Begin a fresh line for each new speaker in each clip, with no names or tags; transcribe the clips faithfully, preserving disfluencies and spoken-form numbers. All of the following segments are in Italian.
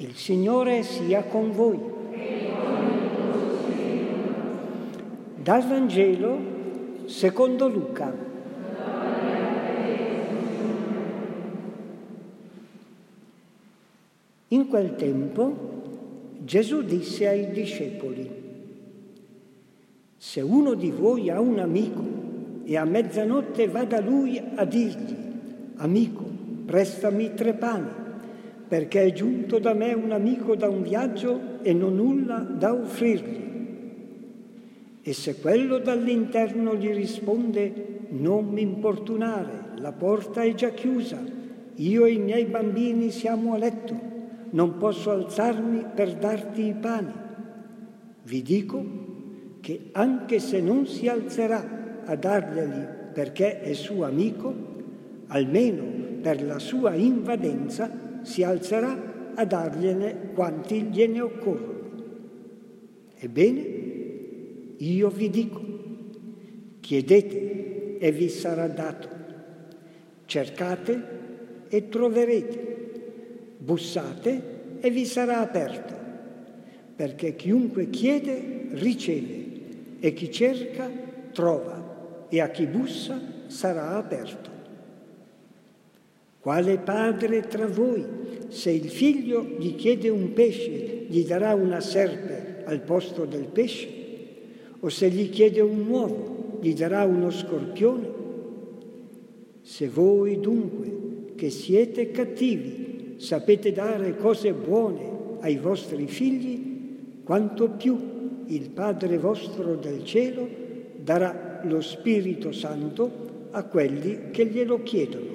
Il Signore sia con voi. Dal Vangelo secondo Luca. In quel tempo Gesù disse ai discepoli: se uno di voi ha un amico e a mezzanotte va da lui a dirgli: amico, prestami tre pani, perché è giunto da me un amico da un viaggio e non ho nulla da offrirgli. E se quello dall'interno gli risponde: non mi importunare, la porta è già chiusa, io e i miei bambini siamo a letto, non posso alzarmi per darti i pani. Vi dico che anche se non si alzerà a darglieli perché è suo amico, almeno per la sua invadenza si alzerà a dargliene quanti gliene occorrono. Ebbene, io vi dico: chiedete e vi sarà dato, cercate e troverete, bussate e vi sarà aperto, perché chiunque chiede riceve, e chi cerca trova, e a chi bussa sarà aperto. Quale padre tra voi, se il figlio gli chiede un pesce, gli darà una serpe al posto del pesce? O se gli chiede un uovo, gli darà uno scorpione? Se voi dunque, che siete cattivi, sapete dare cose buone ai vostri figli, quanto più il Padre vostro del cielo darà lo Spirito Santo a quelli che glielo chiedono.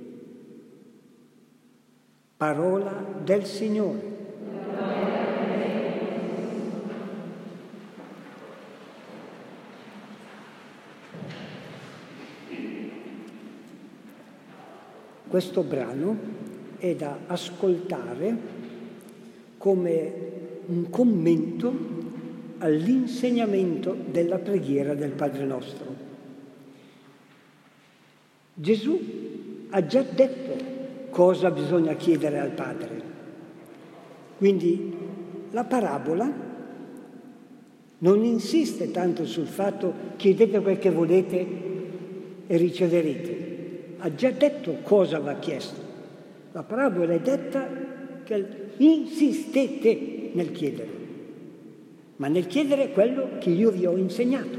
Parola del Signore. Questo brano è da ascoltare come un commento all'insegnamento della preghiera del Padre Nostro. Gesù ha già detto cosa bisogna chiedere al Padre. Quindi la parabola non insiste tanto sul fatto chiedete quel che volete e riceverete. Ha già detto cosa va chiesto. La parabola è detta che insistete nel chiedere, ma nel chiedere quello che io vi ho insegnato.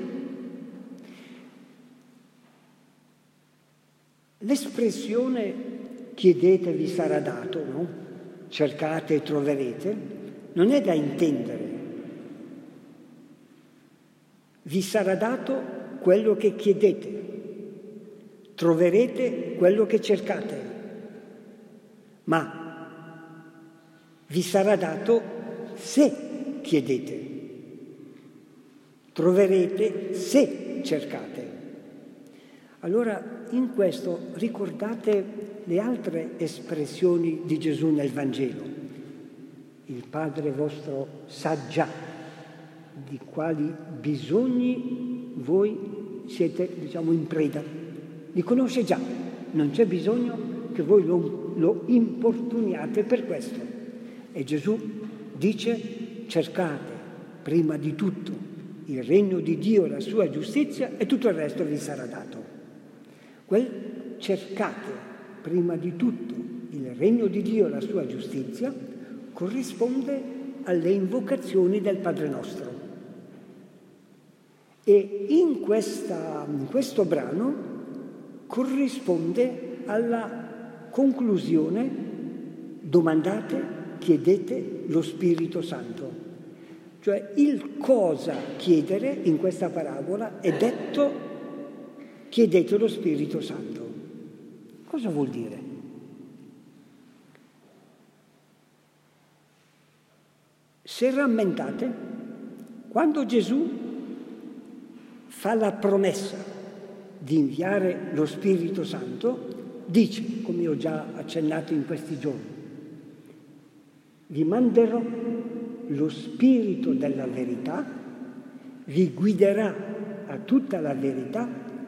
L'espressione chiedete vi sarà dato, no? Cercate e troverete, non è da intendere. Vi sarà dato quello che chiedete, troverete quello che cercate, ma vi sarà dato se chiedete, troverete se cercate. Allora, in questo ricordate le altre espressioni di Gesù nel Vangelo. Il Padre vostro sa già di quali bisogni voi siete, diciamo, in preda. Li conosce già, non c'è bisogno che voi lo, lo importuniate per questo. E Gesù dice: cercate prima di tutto il regno di Dio e la sua giustizia e tutto il resto vi sarà dato. Quel cercate prima di tutto il regno di Dio e la sua giustizia corrisponde alle invocazioni del Padre Nostro. E in, questa, in questo brano corrisponde alla conclusione: domandate, chiedete lo Spirito Santo. Cioè il cosa chiedere in questa parabola è detto: chiedete lo Spirito Santo. Cosa vuol dire? Se rammentate, quando Gesù fa la promessa di inviare lo Spirito Santo, dice, come ho già accennato in questi giorni: vi manderò lo Spirito della verità, vi guiderà a tutta la verità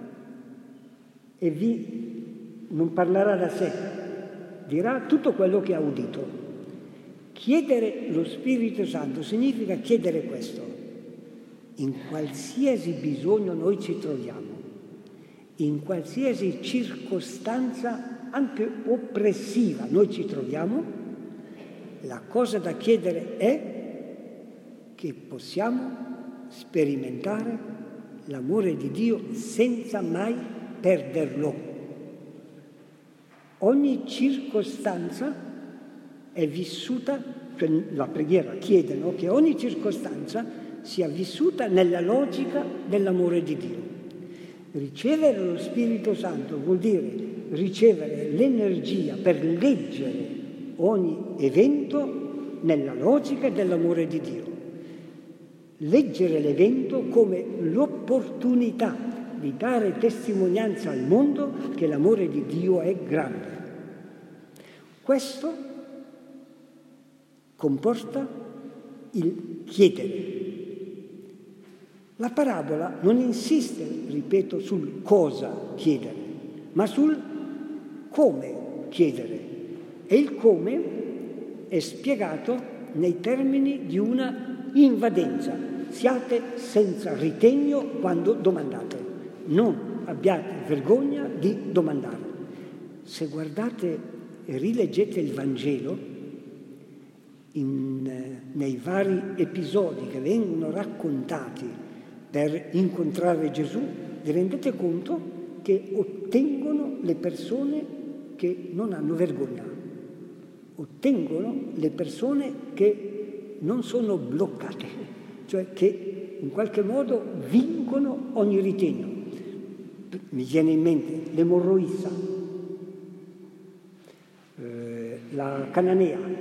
e vi non parlerà da sé, dirà tutto quello che ha udito. Chiedere lo Spirito Santo significa chiedere questo. In qualsiasi bisogno noi ci troviamo, in qualsiasi circostanza anche oppressiva noi ci troviamo, la cosa da chiedere è che possiamo sperimentare l'amore di Dio senza mai perderlo. Ogni circostanza è vissuta, cioè la preghiera chiede, no? Che ogni circostanza sia vissuta nella logica dell'amore di Dio. Ricevere lo Spirito Santo vuol dire ricevere l'energia per leggere ogni evento nella logica dell'amore di Dio. Leggere l'evento come l'opportunità di dare testimonianza al mondo che l'amore di Dio è grande. Questo comporta il chiedere. La parabola non insiste, ripeto, sul cosa chiedere, ma sul come chiedere. E il come è spiegato nei termini di una invadenza. Siate senza ritegno quando domandate. Non abbiate vergogna di domandare. Se guardate e rileggete il Vangelo, in, nei vari episodi che vengono raccontati per incontrare Gesù, vi rendete conto che ottengono le persone che non hanno vergogna, ottengono le persone che non sono bloccate, cioè che in qualche modo vincono ogni ritegno. Mi viene in mente l'emorroissa, eh, la cananea,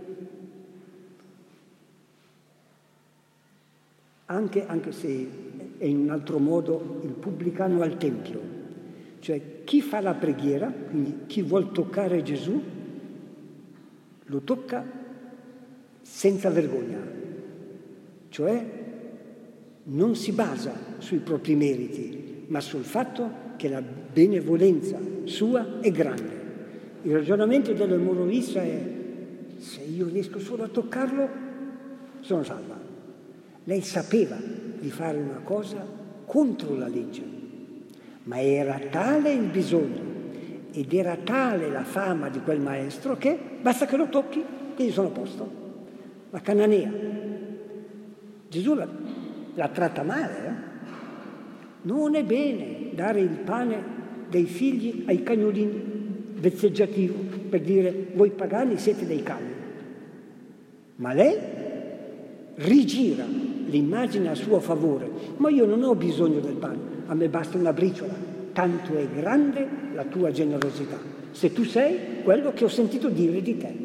Anche, anche se è in un altro modo il pubblicano al Tempio, cioè chi fa la preghiera, quindi chi vuol toccare Gesù, lo tocca senza vergogna, cioè non si basa sui propri meriti, ma sul fatto che la benevolenza sua è grande. Il ragionamento dell'emorroissa è: se io riesco solo a toccarlo, sono salva. Lei sapeva di fare una cosa contro la legge, ma era tale il bisogno ed era tale la fama di quel maestro che basta che lo tocchi e io sono a posto. La cananea, Gesù la, la tratta male. Eh? Non è bene dare il pane dei figli ai cagnolini, vezzeggiativo, per dire voi pagani siete dei cani. Ma lei rigira l'immagine a suo favore. Ma io non ho bisogno del pane, a me basta una briciola, tanto è grande la tua generosità, se tu sei quello che ho sentito dire di te.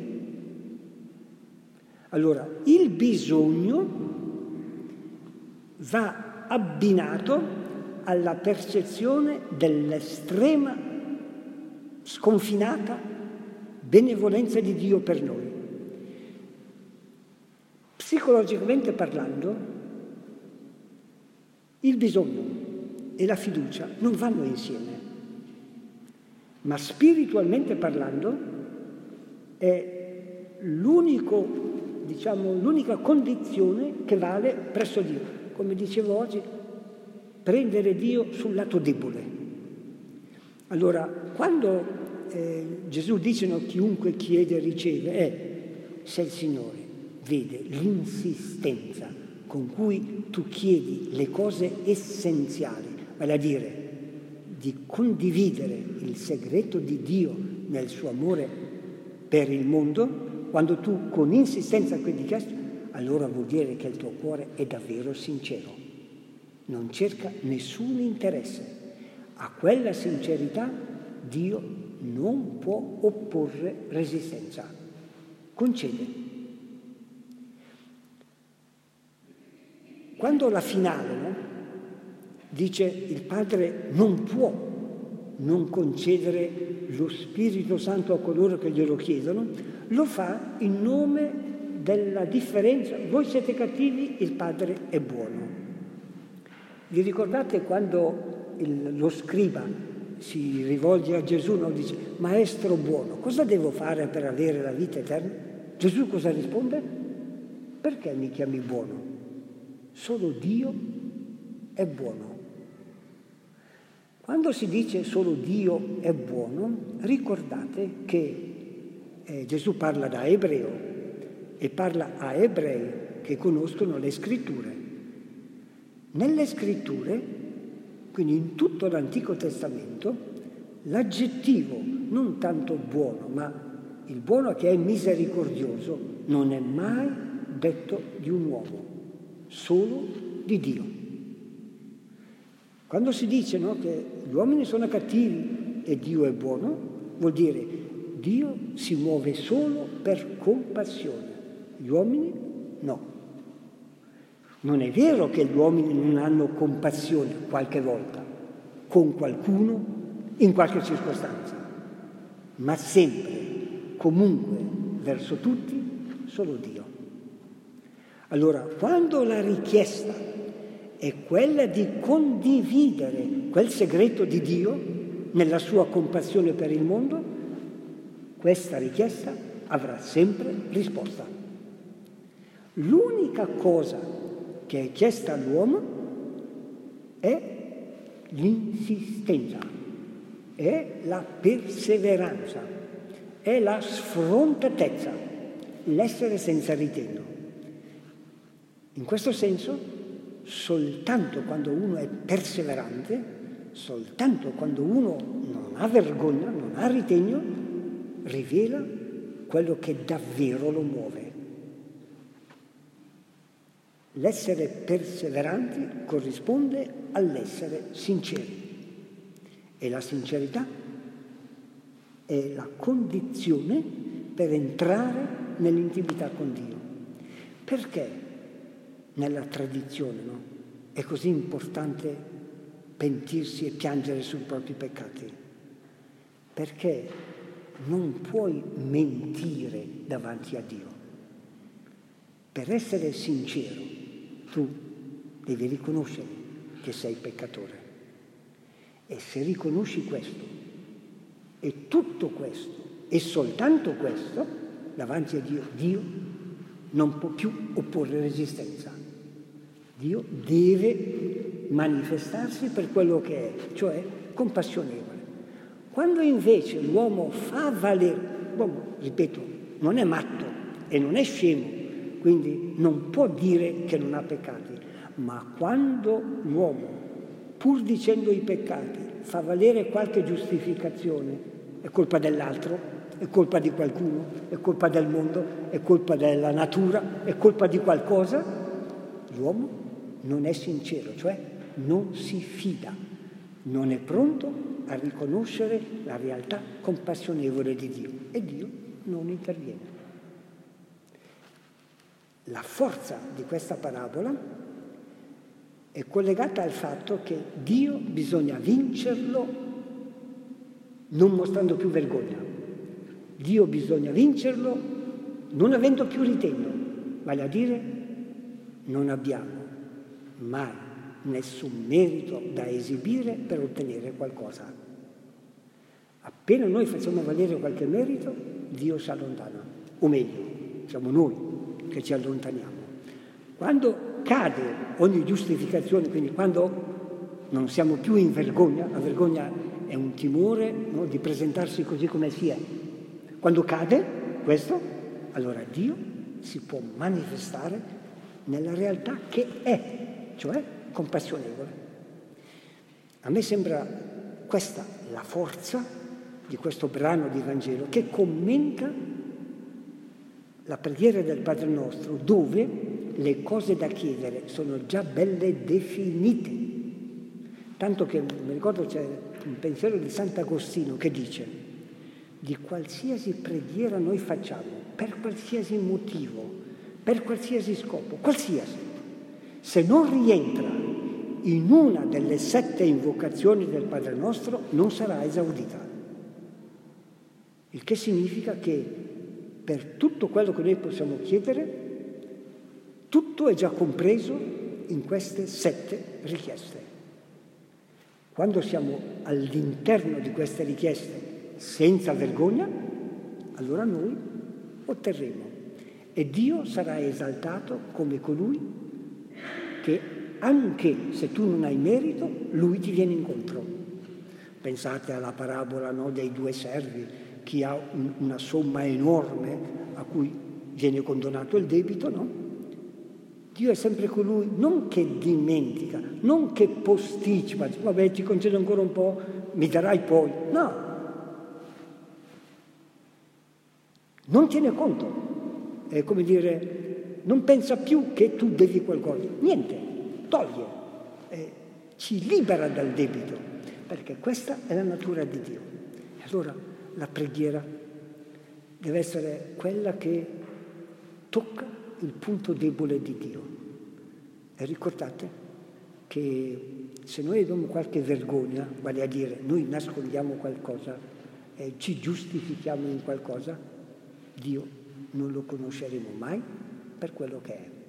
Allora, il bisogno va abbinato alla percezione dell'estrema, sconfinata benevolenza di Dio per noi. Psicologicamente parlando, il bisogno e la fiducia non vanno insieme, ma spiritualmente parlando è l'unico, diciamo, l'unica condizione che vale presso Dio. Come dicevo oggi, prendere Dio sul lato debole. Allora, quando eh, Gesù dice no, chiunque chiede riceve, è se il Signore vede l'insistenza con cui tu chiedi le cose essenziali, vale a dire di condividere il segreto di Dio nel suo amore per il mondo, quando tu con insistenza chiedi questo, allora vuol dire che il tuo cuore è davvero sincero, non cerca nessun interesse. A quella sincerità Dio non può opporre resistenza, concede. Quando la finale, no, dice il Padre non può non concedere lo Spirito Santo a coloro che glielo chiedono, lo fa in nome della differenza. Voi siete cattivi, il Padre è buono. Vi ricordate quando il, lo scriba si rivolge a Gesù, no? Dice: Maestro buono, cosa devo fare per avere la vita eterna? Gesù cosa risponde? Perché mi chiami buono? Solo Dio è buono. Quando si dice solo Dio è buono, ricordate che eh, Gesù parla da ebreo e parla a ebrei che conoscono le scritture. Nelle scritture, quindi in tutto l'Antico Testamento, l'aggettivo non tanto buono, ma il buono che è misericordioso, non è mai detto di un uomo, solo di Dio. Quando si dice, no, che gli uomini sono cattivi e Dio è buono, vuol dire Dio si muove solo per compassione, gli uomini no. Non è vero che gli uomini non hanno compassione qualche volta, con qualcuno, in qualche circostanza, ma sempre, comunque, verso tutti, solo Dio. Allora, quando la richiesta è quella di condividere quel segreto di Dio nella sua compassione per il mondo, questa richiesta avrà sempre risposta. L'unica cosa che è chiesta all'uomo è l'insistenza, è la perseveranza, è la sfrontatezza, l'essere senza ritegno. In questo senso, soltanto quando uno è perseverante, soltanto quando uno non ha vergogna, non ha ritegno, rivela quello che davvero lo muove. L'essere perseveranti corrisponde all'essere sinceri e la sincerità è la condizione per entrare nell'intimità con Dio. Perché nella tradizione, no, è così importante pentirsi e piangere sui propri peccati? Perché non puoi mentire davanti a Dio. Per essere sincero, tu devi riconoscere che sei peccatore. E se riconosci questo, e tutto questo, e soltanto questo, davanti a Dio, Dio non può più opporre resistenza. Dio deve manifestarsi per quello che è, cioè compassionevole. Quando invece l'uomo fa valere, l'uomo, ripeto, non è matto e non è scemo, quindi non può dire che non ha peccati, ma quando l'uomo, pur dicendo i peccati, fa valere qualche giustificazione, è colpa dell'altro, è colpa di qualcuno, è colpa del mondo, è colpa della natura, è colpa di qualcosa, l'uomo non è sincero, cioè non si fida, non è pronto a riconoscere la realtà compassionevole di Dio e Dio non interviene. La forza di questa parabola è collegata al fatto che Dio bisogna vincerlo non mostrando più vergogna. Dio bisogna vincerlo non avendo più ritegno, vale a dire non abbiamo mai nessun merito da esibire per ottenere qualcosa. Appena noi facciamo valere qualche merito, Dio si allontana, o meglio, siamo noi che ci allontaniamo. Quando cade ogni giustificazione, quindi quando non siamo più in vergogna, la vergogna è un timore, no, di presentarsi così come si è. Quando cade questo, allora Dio si può manifestare nella realtà che è, cioè compassionevole. A me sembra questa la forza di questo brano di Vangelo che commenta la preghiera del Padre Nostro, dove le cose da chiedere sono già belle definite. Tanto che mi ricordo c'è un pensiero di Sant'Agostino che dice: di qualsiasi preghiera noi facciamo, per qualsiasi motivo, per qualsiasi scopo, qualsiasi, se non rientra in una delle sette invocazioni del Padre Nostro, non sarà esaudita. Il che significa che per tutto quello che noi possiamo chiedere, tutto è già compreso in queste sette richieste. Quando siamo all'interno di queste richieste senza vergogna, allora noi otterremo. e Dio sarà esaltato come colui che, anche se tu non hai merito, Lui ti viene incontro. Pensate alla parabola, no, dei due servi, chi ha un, una somma enorme a cui viene condonato il debito, no? Dio è sempre colui, non che dimentica, non che posticipa, vabbè ti concedo ancora un po', mi darai poi. No, non tiene conto. È come dire, non pensa più che tu devi qualcosa. Niente, toglie, eh, ci libera dal debito, perché questa è la natura di Dio. E allora la preghiera deve essere quella che tocca il punto debole di Dio. E ricordate che se noi abbiamo qualche vergogna, vale a dire noi nascondiamo qualcosa e ci giustifichiamo in qualcosa, Dio non lo conosceremo mai per quello che è.